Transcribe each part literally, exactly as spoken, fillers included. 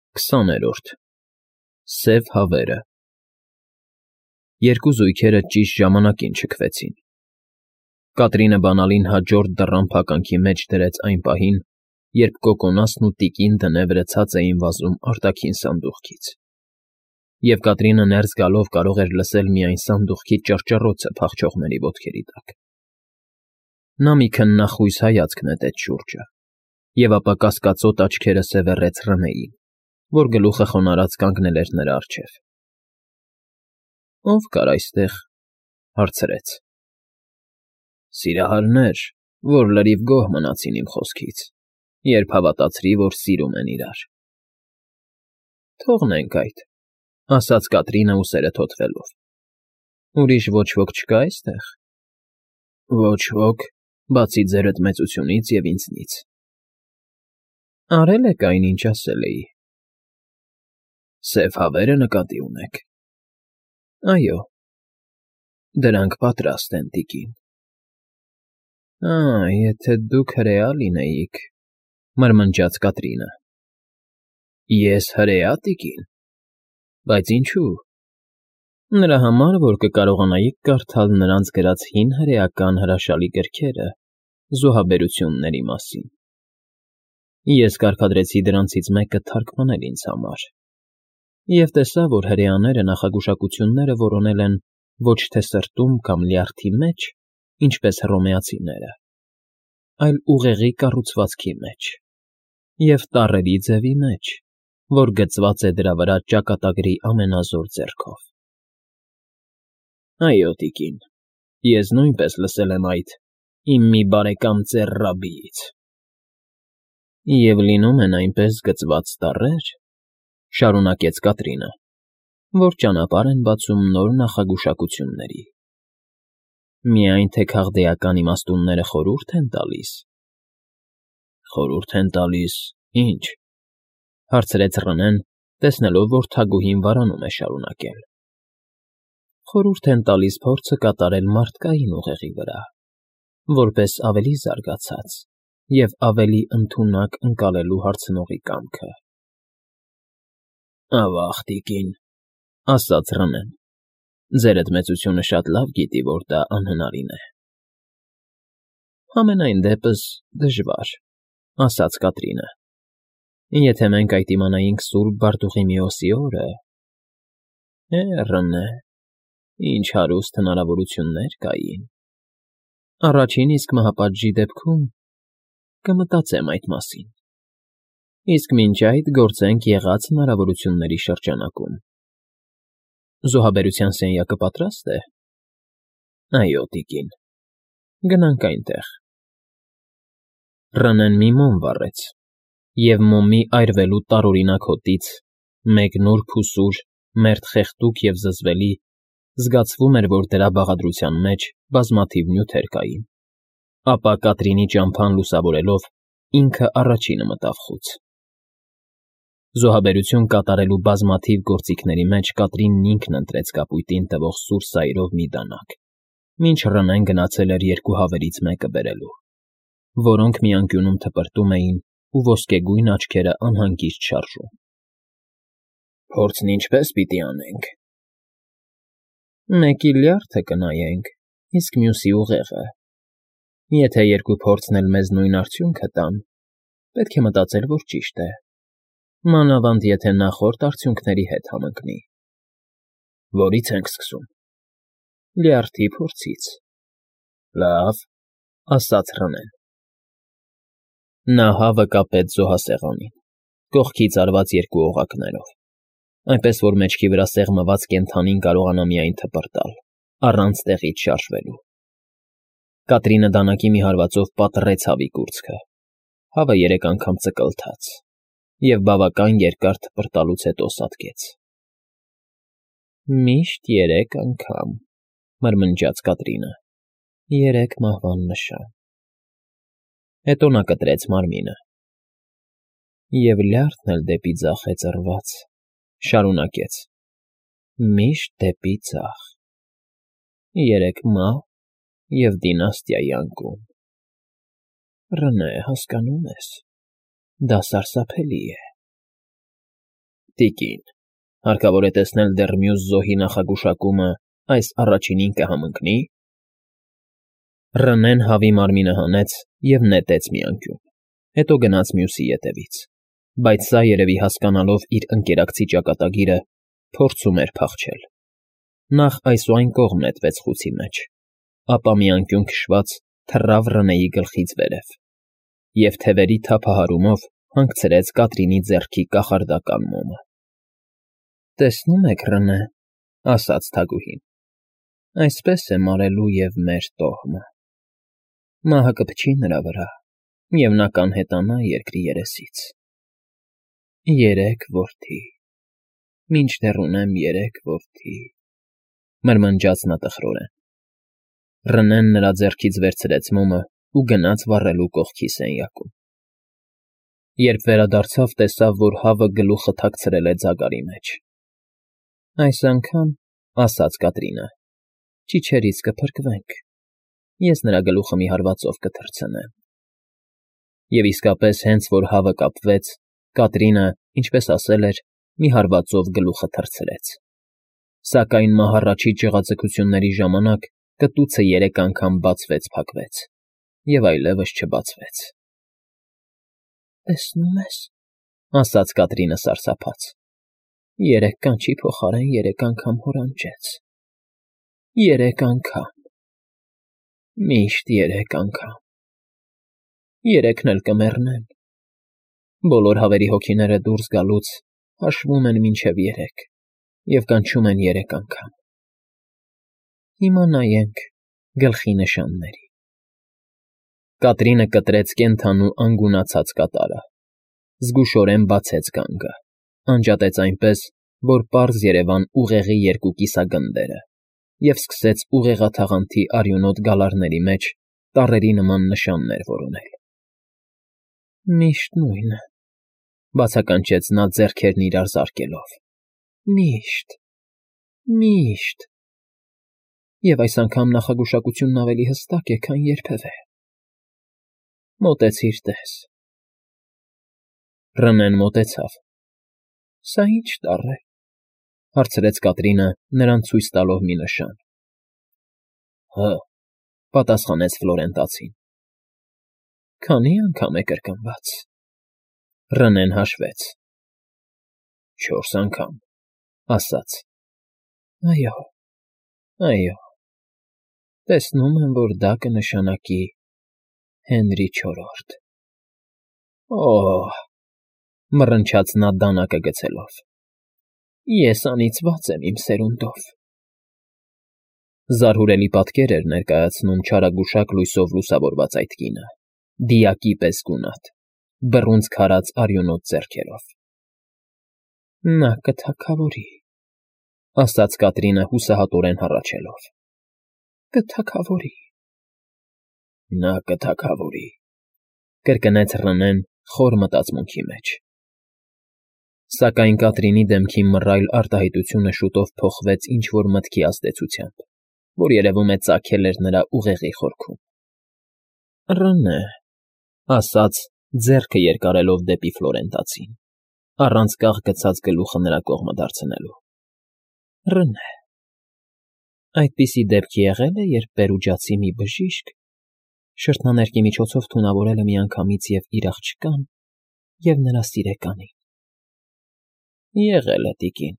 քսաներորդ Սև հավերը Երկու զույգերը ճիշտ ժամանակին չքվեցին։ Կատրինը բանալին հաջորդ դռան փականքի մեջ դրեց այն պահին, երբ կոկոնասն ու տիկին դնեվրը ցած էին վազում արտաքին սանդուղքից, և Կատրինը ներս գալով կարող էր լսել միայն սանդուղքի ճռճռոցը փախչողների ոտքերի տակ։ Նա մի քննախույս հայացք նետեց շուրջը, և ապա կասկածոտ աչքերը սևեռեց Ռնեին, որ գլուխը խոնարհած կանգնել էր նրա առջև։ ֊ Ո՞վ կար այստեղ,֊ հարցրեց։ ֊ Սիրահարներ, որ լրիվ գոհ մնացին իմ խոսքից, երբ հավատացրի, որ սիրում են իրար։ ֊ Թողնենք այդ,֊ ասաց Կատրինը ուսերը թոթվելով։ ֊ Ուրիշ ոչ ոք չկա՞ այստեղ։ ֊ Ոչ ոք, բացի ձերդ մեծությունից և ինձնից։ ֊ Արել եք այն, ինչ ասել էի։ ֊ Սև հավե՞րը նկատի ունեք։ ֊ Այո։ ֊ Դրանք պատրաստ են, տիկին։ ֊ Ա՜, եթե դուք հրեա լինեիք,֊ մրմնջաց Կատրինը։ ֊ Ես հրեա, տիկին։ Բայց ինչո՞ւ։ ֊ Նրա համար, որ կկարողանայիք կարդալ նրանց գրած հին հրեական հրաշալի գրքերը զոհաբերությունների մասին։ Ես կարգադրեցի դրանցից մեկը թարգմանել ինձ համար, և տեսա, որ հրեաները նախագուշակությունները որոնել են ոչ թե սրտում կամ լյարդի մեջ, ինչպես հռոմեացիները, այլ ուղեղի կառուցվածքի մեջ և տառերի ձևի մեջ, որ գծված է դրա վրա ճակատագրի ամենազոր ձեռքով։ ֊ Այո, տիկին, ես նույնպես լսել եմ այդ իմ մի բարեկամ ծեր Ռաբբիից։ ֊ Եվ լինում են այնպես գծված տառե՞ր,֊ շարունակեց Կատրինը, որ ճանապարհ են բացում նոր նախագուշակությունների։ ֊ Միայն թե քաղդեական իմաստունները խորհուրդ են տալիս։ ֊ Խորհուրդ են տալիս՝ ի՞նչ,֊ հարցրեց Ռնեն, տեսնելով, որ թագուհին վարանում է շարունակել։ ֊ Խորհուրդ են տալիս փորձը կատարել մարդկային ուղեղի վրա, որպես ավելի զարգացած և ավելի ընդունակ ընկալելու հարցնողի կամքը։ ֊ Ավա՜ղ, տիկին,֊ ասաց Ռնեն, ձերդ մեծությունը շատ լավ գիտի, որ դա անհնարին է։ ֊ Համենայն դեպս դժվար,֊ ասաց Կատրինը։ ֊ Եթե մենք այդ իմանայինք սուրբ Բարտուղիմեոսի օրը… Է՜, Ռնե, ինչ հարուստ հնարավորություններ կային… Առաջին իսկ մահապատժի դեպքում կմտածեմ այդ մասին, իսկ մինչ այդ գործենք եղած հնարավորությունների շրջանակում։ Զոհաբերության սենյակը պատրա՞ստ է։ ֊ Այո, տիկին, գնանք այնտեղ։ Ռնեն մի մոմ վառեց, և մոմի այրվելու տարօրինակ հոտից, մեկ նուրբ ու սուր, մերթ խեղդուկ և զզվելի, զգացվում էր, որ դրա բաղադրության մեջ բազմաթիվ նյութեր կային, ապա Կատրինի ճամփան լուսավորելով, ինքը առաջինը մտավ խուց։ Զոհաբերություն կատարելու բազմաթիվ գործիքների մեջ Կատրինն ինքն ընտրեց կապույտին տվող սուր սայրով մի դանակ, մինչ Ռնեն գնացել էր երկու հավերից մեկը բերելու, որոնք մի անկյունում թպրտում էին ու ոսկեգույն աչքերը անհանգիստ շարժում։ ֊ Փորձն ինչպե՞ս պիտի անենք։ ֊ Մեկի լյարդը կնայենք, իսկ մյուսի ուղեղը։ Եթե երկու փորձն էլ մեզ նույն արդյունքը տան, պետք է մտածել, որ ճիշտ է, մանավանդ եթե նախորդ արդյունքների հետ համընկնի։ ֊ Որի՞ց ենք սկսում։ ֊ Լյարդի փորձից։ ֊ Լավ,֊ ասաց Ռնեն։ Նա հավը կապեց զոհասեղանին, կողքից արված երկու օղակներով, այնպես որ մեջքի վրա սեղմված կենդանին կարողանա միայն թպրտալ, առանց տեղից շարժվելու։ Կատրինը դանակի մի հարվածով պատռեց հավի կուրծքը, հավը երեք անգամ ծկլթաց և բավական երկար թպրտալուց հետո սատկեց։ ֊ Միշտ երեք անգամ,֊ մրմնջաց Կատրինը,֊ երեք մահվան նշան։ Հետո նա կտրեց մարմինը։ ֊ Եվ լյարդն էլ դեպի ձախ է ծռված,֊ շարունակեց,֊ միշտ դեպի ձախ։ Երեք մահ և դինաստիայի անկում։ Ռնե, հասկանո՞ւմ ես, դա սարսափելի է։ Տիկին, հարկավոր է տեսնել դեռ մյուս զոհի նախագուշակումը այս առաջինին կհամընկնի՞։ Ռնեն հավի մարմինը հանեց և նետեց մի անկյուն, հետո գնաց մյուսի ետևից, բայց սա, երևի հասկանալով իր ընկերակցի ճակատագիրը, փորձում էր փախչել։ Նախ այսուայն կողմ նետվեց խուցի մեջ, ապա մի անկյուն քշված թռավ Ռնեի գլխից վերև և թևերի թափահարումով հանգցրեց Կատրինի ձեռքի կախարդական մոմը։ ֊ Տեսնում եք, Ռնե, ֊ ասաց թագուհին, ֊ այսպես է մարելու և մեր տոհմը. մահը կփչի նրա վրա, և նա կանհետանա երկրի երեսից։ Երեք որդի, մինչդեռ ունեմ երեք որդի, ֊ մրմնջաց նա տխրորեն։ Ռնեն նրա ձեռքից վերցրեց մոմը ու գնաց վառելու կողքի սենյակում։ Երբ վերադարձավ, տեսավ, որ հավը գլուխը թաքցրել է ձագարի մեջ։ ֊ Այս անգամ, ֊ ասաց Կատրինը, ֊ ճիչերից կփրկվենք, ես նրա գլուխը մի հարվածով կթռցնեմ։ Եվ իսկապես, հենց որ հավը կապվեց, Կատրինը, ինչպես ասել էր, մի հարվածով գլուխը թռցրեց, սակայն մահառաչի ճղաձգությունների ժամանակ կտուցը երեք անգամ բացվեց֊փակվեց և այլևս չբացվեց։ ֊ Տեսնում ես, ֊ ասաց Կատրինը սարսափած, ֊ երեք կանչի փոխարեն երեք անգամ հորանջեց։ Երեք անգամ, միշտ երեք անգամ, երեքն էլ կմեռնեն։ Բոլոր հավերի հոգիները դուրս գալուց հաշվում են մինչև երեք և կանչում են երեք անգամ։ Հիմա նայենք գլխի նշանների։ Կատրինը կտրեց կենդանու անգունացած կատարը, զգուշորեն բացեց գանգը, անջատեց այնպես, որ պարզ երևան ուղեղի երկու կիսագնդերը և սկսեց ուղեղաթաղանթի արյունոտ գալարների մեջ տառերի նման նշաններ որոնել։ ֊ Միշտ նույնը, ֊ բացականչեց նա ձեռքերն իրար զարկելով, ֊ միշտ, միշտ… Եվ այս անգամ նախագուշակությունն ավելի հստակ է, քան երբևէ… Մոտեցիր, տես… Ռնեն մոտեցավ։ ֊ Սա ի՞նչ տառ է, ֊ հարցրեց Կատրինը, նրան ցույց տալով մի նշան։ ֊ Հ… ֊ պատասխանեց Ֆլորենտացին։ ֊ Քանի՞ անգամ է կրկնված։ Ռնեն հաշվեց։ ֊ Չորս անգամ, ֊ ասաց։ ֊ Այո, այո, տեսնում եմ, որ դա կնշանակի Հենրի չորրորդ… Օ՜հ… ֊ մռնչաց նա դանակը գցելով, ֊ ես անիծված եմ իմ սերունդով… Զարհուրելի պատկեր էր ներկայացնում չարագուշակ լույսով լուսավորված այդ կինը, դիակի պես գունատ, բռունցք քարած արյունոտ ձեռքերով։ ֊ Նա կթագավորի, ֊ ասաց Կատրինը հուսահատորեն հառաչելով, ֊ կթագավորի… Նա կթագավորի, ֊ կրկնեց Ռնեն խոր մտածմունքի մեջ։ Սակայն Կատրինի դեմքի մռայլ արտահայտությունը շուտով փոխվեց ինչ֊որ մտքի ազդեցությամբ, որ երևում է ծագել էր նրա ուղեղի խորքում։ ֊ Ռնե… ֊ ասաց, ձեռքը երկարելով դեպի Ֆլորենտացին, առանց կաղ գցած գլուխը նրա կողմը դարձնելու։ ֊ Ռնե… Այդպիսի դեպք եղե՞լ է, երբ պերուջացի մի բժիշկ շրթնաներկի միջոցով թունավորել է միանգամից և՛ իր աղջկան, և՛ նրա սիրեկանին։ ֊ Եղել է, տիկին։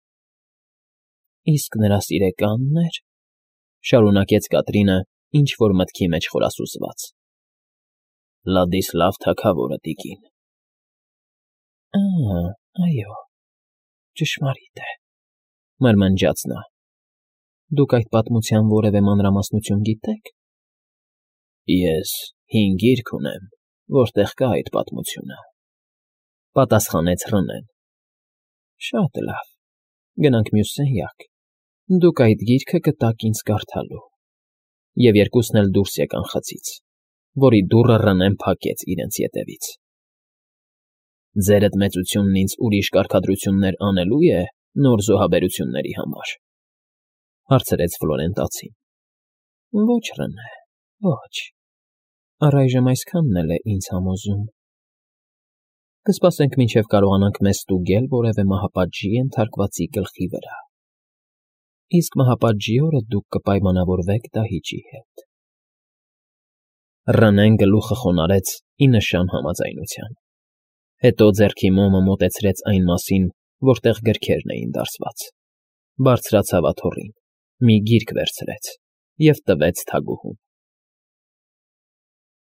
֊ Իսկ նրա սիրեկա՞նն էր, ֊ շարունակեց Կատրինը ինչ֊որ մտքի մեջ խորասուզված։ ֊ Լադիսլավ թագավորը, տիկին։ ֊ Ա՜, այո, ճշմարիտ է, ֊ մրմնջաց նա։ ֊ Դուք այդ պատմության որևէ մանրամասնություն գիտե՞ք։ ֊ Ես հին գիրք ունեմ, որտեղ կա այդ պատմությունը, ֊ պատասխանեց Ռնեն։ ֊ Շատ լավ, գնանք մյուս սենյակ, դուք այդ գիրքը կտաք ինձ կարդալու… Եվ երկուսն էլ դուրս եկան խցից, որի դուռը Ռնեն փակեց իրենց ետևից։ ֊ Ձերդ մեծությունն ինձ ուրիշ կարգադրություններ անելո՞ւ է նոր զոհաբերությունների համար, ֊ հարցրեց Ֆլորենտացին։ ֊ Ոչ, Ռնե, ոչ, առայժմ այսքանն էլ է ինձ համոզում։ Կսպասենք, մինչև կարողանանք մեզ ստուգել որևէ մահապատժի ենթարկվածի գլխի վրա, իսկ մահապատժի օրը դուք կպայմանավորվեք դահիճի հետ… Ռնեն գլուխը խոնարհեց ի նշան համաձայնության, հետո ձեռքի մոմը մոտեցրեց այն մասին, որտեղ գրքերն էին դարսված, բարձրացավ աթոռին, մի գիրք վերցրեց և տվեց թագուհուն։